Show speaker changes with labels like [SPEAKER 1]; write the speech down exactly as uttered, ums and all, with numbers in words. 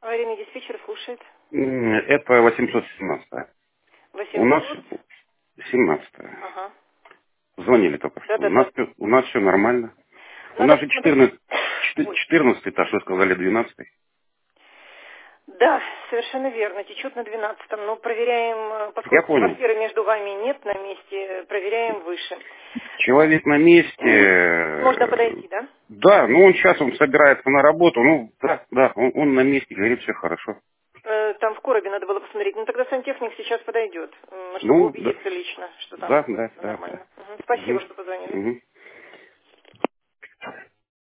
[SPEAKER 1] Аварийный диспетчер слушает.
[SPEAKER 2] М, Это восемьсот семнадцать. У нас
[SPEAKER 1] восемьсот.
[SPEAKER 2] семнадцать.
[SPEAKER 1] Ага.
[SPEAKER 2] Звонили только что. У нас,
[SPEAKER 1] Да-да-да.
[SPEAKER 2] у нас все нормально. У
[SPEAKER 1] Надо
[SPEAKER 2] нас же
[SPEAKER 1] посмотреть.
[SPEAKER 2] четырнадцать,
[SPEAKER 1] Ой.
[SPEAKER 2] четырнадцатый этаж, вы сказали двенадцатый.
[SPEAKER 1] Да, совершенно верно. Течет на двенадцатом. Но проверяем, э,
[SPEAKER 2] Я
[SPEAKER 1] поскольку
[SPEAKER 2] понял.
[SPEAKER 1] квартиры между вами нет на месте, проверяем выше.
[SPEAKER 2] Человек на месте.
[SPEAKER 1] Можно
[SPEAKER 2] э,
[SPEAKER 1] подойти, да?
[SPEAKER 2] Да, ну он сейчас он собирается на работу. Ну, да, да, он, он на месте, говорит, все хорошо.
[SPEAKER 1] Э, Там в коробе надо было посмотреть. Ну тогда сантехник сейчас подойдет, м, чтобы
[SPEAKER 2] Ну, да,
[SPEAKER 1] убедиться лично, что там
[SPEAKER 2] да, да,
[SPEAKER 1] все
[SPEAKER 2] да. да.
[SPEAKER 1] нормально. Мгм. Спасибо,
[SPEAKER 2] Мгм.
[SPEAKER 1] что позвонили.
[SPEAKER 2] Мгм.